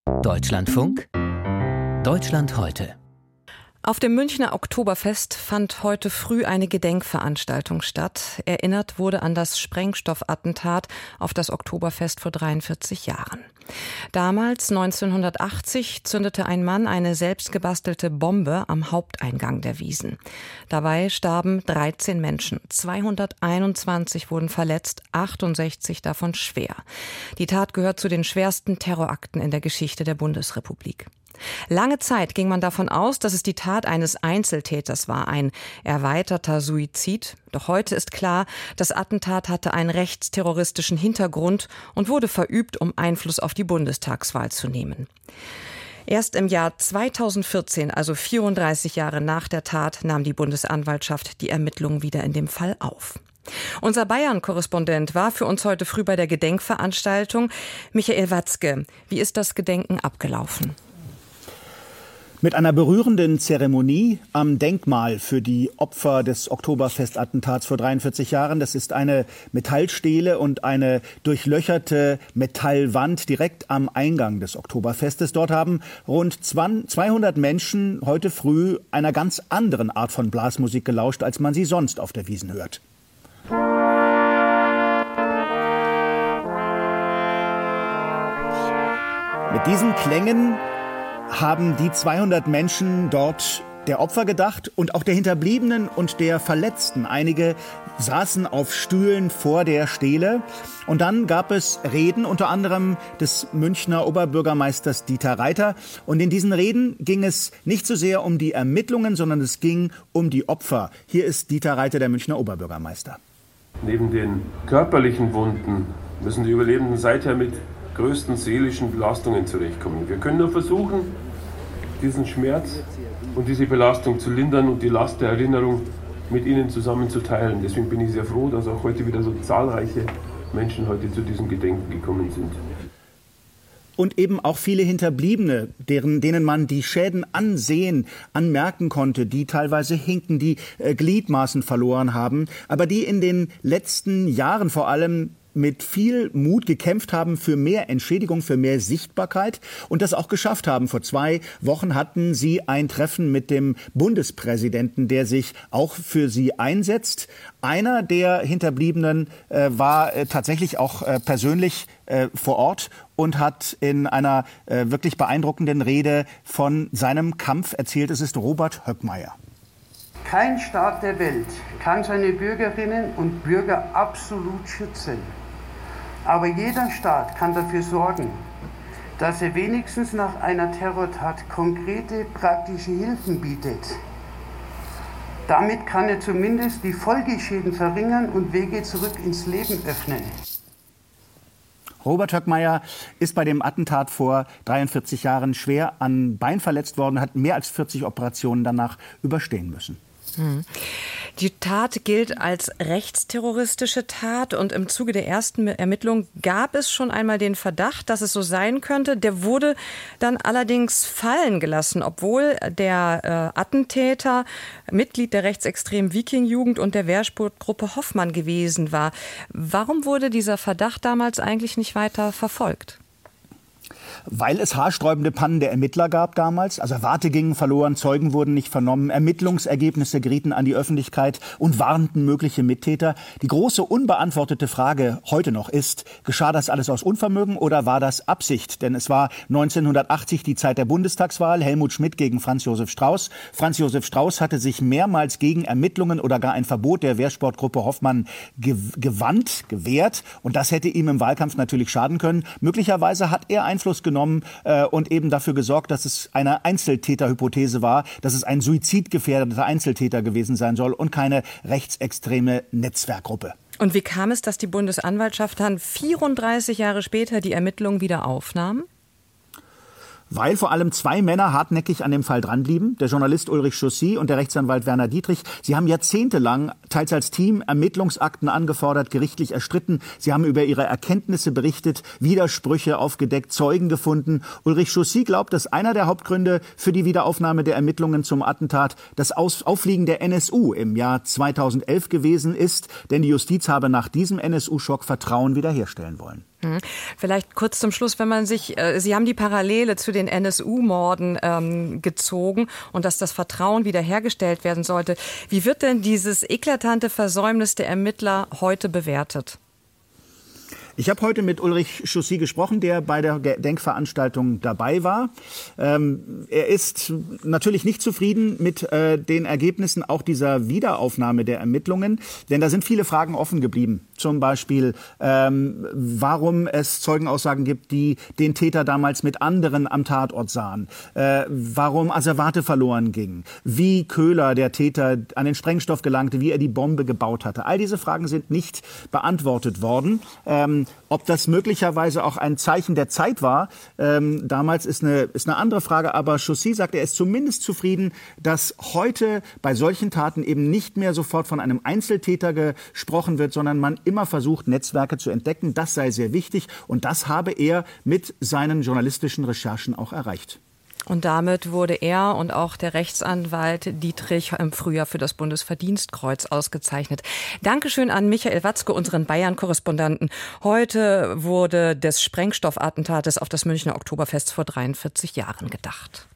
Deutschlandfunk, Deutschland heute. Auf dem Münchner Oktoberfest fand heute früh eine Gedenkveranstaltung statt. Erinnert wurde an das Sprengstoffattentat auf das Oktoberfest vor 43 Jahren. Damals, 1980, zündete ein Mann eine selbstgebastelte Bombe am Haupteingang der Wiesn. Dabei starben 13 Menschen, 221 wurden verletzt, 68 davon schwer. Die Tat gehört zu den schwersten Terrorakten in der Geschichte der Bundesrepublik. Lange Zeit ging man davon aus, dass es die Tat eines Einzeltäters war, ein erweiterter Suizid. Doch heute ist klar, das Attentat hatte einen rechtsterroristischen Hintergrund und wurde verübt, um Einfluss auf die Bundestagswahl zu nehmen. Erst im Jahr 2014, also 34 Jahre nach der Tat, nahm die Bundesanwaltschaft die Ermittlungen wieder in dem Fall auf. Unser Bayern-Korrespondent war für uns heute früh bei der Gedenkveranstaltung. Michael Watzke, wie ist das Gedenken abgelaufen? Mit einer berührenden Zeremonie am Denkmal für die Opfer des Oktoberfestattentats vor 43 Jahren. Das ist eine Metallstele und eine durchlöcherte Metallwand direkt am Eingang des Oktoberfestes. Dort haben rund 200 Menschen heute früh einer ganz anderen Art von Blasmusik gelauscht, als man sie sonst auf der Wiesn hört. Mit diesen Klängen haben die 200 Menschen dort der Opfer gedacht und auch der Hinterbliebenen und der Verletzten. Einige saßen auf Stühlen vor der Stele. Und dann gab es Reden, unter anderem des Münchner Oberbürgermeisters Dieter Reiter. Und in diesen Reden ging es nicht so sehr um die Ermittlungen, sondern es ging um die Opfer. Hier ist Dieter Reiter, der Münchner Oberbürgermeister. Neben den körperlichen Wunden müssen die Überlebenden seither mit größten seelischen Belastungen zurechtkommen. Wir können nur versuchen, diesen Schmerz und diese Belastung zu lindern und die Last der Erinnerung mit ihnen zusammen zu teilen. Deswegen bin ich sehr froh, dass auch heute wieder so zahlreiche Menschen heute zu diesem Gedenken gekommen sind. Und eben auch viele Hinterbliebene, denen man die Schäden anmerken konnte, die teilweise hinken, die Gliedmaßen verloren haben, aber die in den letzten Jahren vor allem mit viel Mut gekämpft haben für mehr Entschädigung, für mehr Sichtbarkeit und das auch geschafft haben. Vor 2 Wochen hatten sie ein Treffen mit dem Bundespräsidenten, der sich auch für sie einsetzt. Einer der Hinterbliebenen war tatsächlich auch persönlich vor Ort und hat in einer wirklich beeindruckenden Rede von seinem Kampf erzählt. Es ist Robert Höckmeier. Kein Staat der Welt kann seine Bürgerinnen und Bürger absolut schützen. Aber jeder Staat kann dafür sorgen, dass er wenigstens nach einer Terrortat konkrete, praktische Hilfen bietet. Damit kann er zumindest die Folgeschäden verringern und Wege zurück ins Leben öffnen. Robert Höckmeier ist bei dem Attentat vor 43 Jahren schwer an Bein verletzt worden, hat mehr als 40 Operationen danach überstehen müssen. Die Tat gilt als rechtsterroristische Tat und im Zuge der ersten Ermittlung gab es schon einmal den Verdacht, dass es so sein könnte. Der wurde dann allerdings fallen gelassen, obwohl der Attentäter Mitglied der rechtsextremen Viking-Jugend und der Wehrsportgruppe Hoffmann gewesen war. Warum wurde dieser Verdacht damals eigentlich nicht weiter verfolgt? Weil es haarsträubende Pannen der Ermittler gab damals. Also Warte gingen verloren, Zeugen wurden nicht vernommen, Ermittlungsergebnisse gerieten an die Öffentlichkeit und warnten mögliche Mittäter. Die große unbeantwortete Frage heute noch ist, geschah das alles aus Unvermögen oder war das Absicht? Denn es war 1980 die Zeit der Bundestagswahl, Helmut Schmidt gegen Franz Josef Strauß. Franz Josef Strauß hatte sich mehrmals gegen Ermittlungen oder gar ein Verbot der Wehrsportgruppe Hoffmann gewehrt. Und das hätte ihm im Wahlkampf natürlich schaden können. Möglicherweise hat er Einfluss genommen und eben dafür gesorgt, dass es eine Einzeltäterhypothese war, dass es ein suizidgefährdeter Einzeltäter gewesen sein soll und keine rechtsextreme Netzwerkgruppe. Und wie kam es, dass die Bundesanwaltschaft dann 34 Jahre später die Ermittlungen wieder aufnahm? Weil vor allem 2 Männer hartnäckig an dem Fall dranblieben, der Journalist Ulrich Chaussy und der Rechtsanwalt Werner Dietrich. Sie haben jahrzehntelang, teils als Team, Ermittlungsakten angefordert, gerichtlich erstritten. Sie haben über ihre Erkenntnisse berichtet, Widersprüche aufgedeckt, Zeugen gefunden. Ulrich Chaussy glaubt, dass einer der Hauptgründe für die Wiederaufnahme der Ermittlungen zum Attentat das Auffliegen der NSU im Jahr 2011 gewesen ist. Denn die Justiz habe nach diesem NSU-Schock Vertrauen wiederherstellen wollen. Vielleicht kurz zum Schluss, wenn man sich, Sie haben die Parallele zu den NSU-Morden gezogen und dass das Vertrauen wiederhergestellt werden sollte. Wie wird denn dieses eklatante Versäumnis der Ermittler heute bewertet? Ich habe heute mit Ulrich Chaussy gesprochen, der bei der Gedenkveranstaltung dabei war. Er ist natürlich nicht zufrieden mit den Ergebnissen auch dieser Wiederaufnahme der Ermittlungen, denn da sind viele Fragen offen geblieben. Zum Beispiel, warum es Zeugenaussagen gibt, die den Täter damals mit anderen am Tatort sahen, warum Asservate verloren gingen, wie Köhler, der Täter, an den Sprengstoff gelangte, wie er die Bombe gebaut hatte. All diese Fragen sind nicht beantwortet worden. Ob das möglicherweise auch ein Zeichen der Zeit war, damals ist eine andere Frage. Aber Chaussy sagt, er ist zumindest zufrieden, dass heute bei solchen Taten eben nicht mehr sofort von einem Einzeltäter gesprochen wird, sondern man immer versucht, Netzwerke zu entdecken. Das sei sehr wichtig und das habe er mit seinen journalistischen Recherchen auch erreicht. Und damit wurde er und auch der Rechtsanwalt Dietrich im Frühjahr für das Bundesverdienstkreuz ausgezeichnet. Dankeschön an Michael Watzke, unseren Bayern-Korrespondenten. Heute wurde des Sprengstoffattentates auf das Münchner Oktoberfest vor 43 Jahren gedacht.